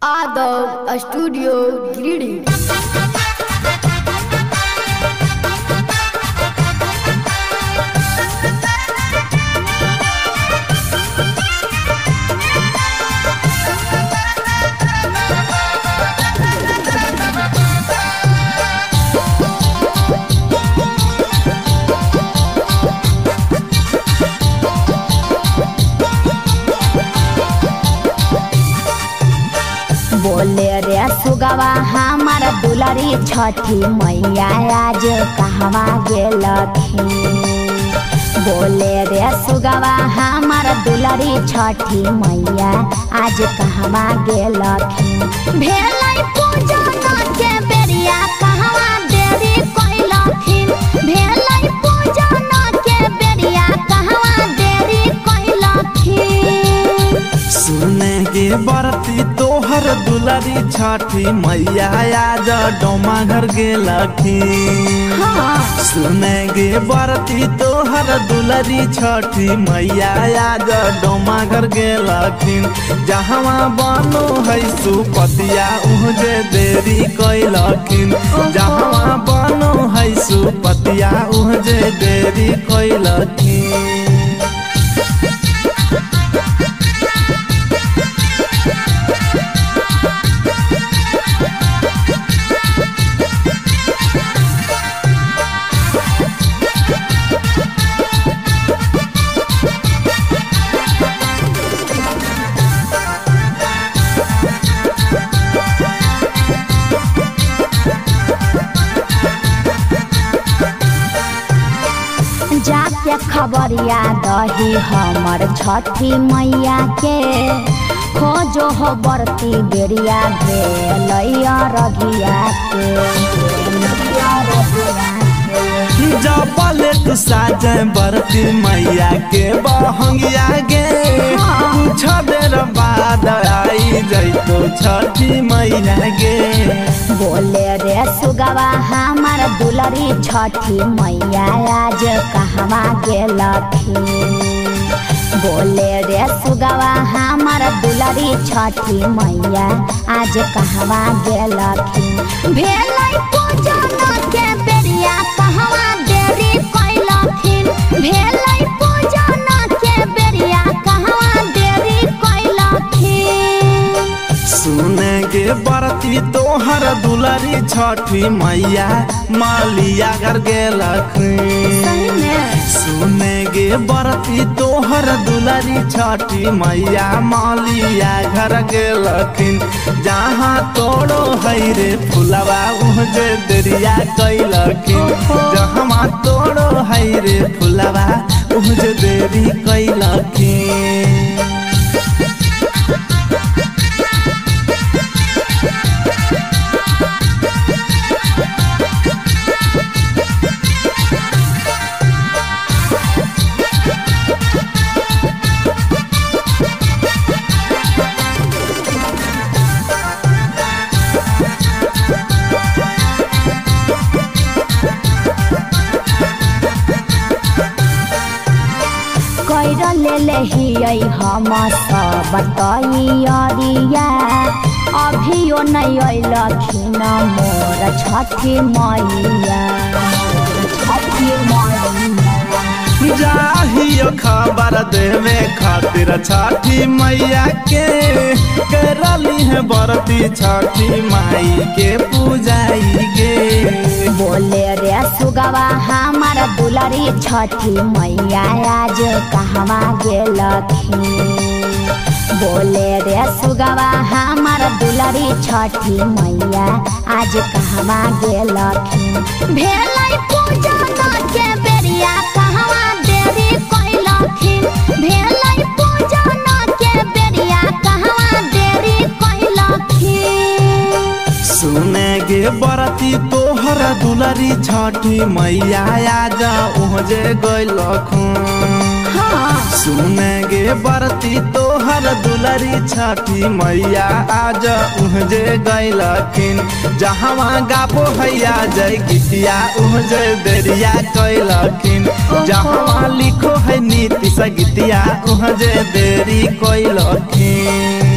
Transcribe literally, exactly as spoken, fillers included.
Adult Studio Greeting. बोले रे सुगवा हमार दुलारी छठी मैया आज कहवा गेलखिन। बोले रे सुगवा हमार दुलारी छठी मैया आज कहवा गेलखिन। भेलै पूजन के बेरिया कहवा देरी कइलखिन। भेलै पूजन के बेरिया कहवा देरी कइलखिन। सुने गे बरती तोहर दुलारी छठी मैया आज डोमा घर गेलखिन। हाँ। सुने गे बरती तोहर दुलारी छठी मैया आज डोमा घर गेलखिन। जहवा बनो है सुपतिया उहजे देरी कइलखिन। जहवा बनो है सुपतिया उहजे देरी कइलखिन। जाके खबरिया दही हमर छठी मैया के। खोजो हो बरती बेरिया भेलैया रघिया के। जबले तू साजे बरती मैया के बहंगिया गे। कुछ देर बाद आई जैतो छठी मैया गे। बोले रे सुगवा हमार दुलारी छठी मैया आज कहवा गेलखिन। बोले रे सुगवा हमार दुलारी छठी मैया आज कहवा गेलखिन। भेलै पूजन के बेरिया कहवा देरी कइलखिन। भेलै पूजन के बेरिया कहवा देरी कइलखिन। सुने गे बरती तोहर दुलारी छठी मैया मालिया घर गेलखिन। सुने गे बरती तोहर दुलारी छठी मैया मालिया घर गेलखिन। जहाँ तोड़ो है रे फुलवा उहजे देरिया कइलखिन। जहाँ तोड़ो है रे फुलवा उहजे देरी कइलखिन। ले ले हम सब तैयारिया। अभियो नहीं अइलखिन मोर छठी मैया। छठी मैया जाहियो खबर देवे खातिर छठी मैया के। करली है बरती छठी माई के पूजाई गे। बोले रे सुगवा हमार दुलारी छठी मैया आज कहवा गेलखिन। बोले रे सुगवा हमार दुलारी छठी मैया आज कहवा गेलखिन। भेलै पूजन के बेरिया कहवा देरी कइलखिन। भेलै पूजन के बेरिया कहवा देरी कइलखिन। सुने गे बरती तोहर दुलारी छठी मैया आज उहजे गइलखिन। सुने गे बरती तोहर दुलारी छठी मैया आज उहजे गइलखिन। जहवा गाबो हैया जय गीतिया उहजे देरिया कइलखिन। जहवा लिखो है नीति सगीतिया उहजे देरी कइलखिन।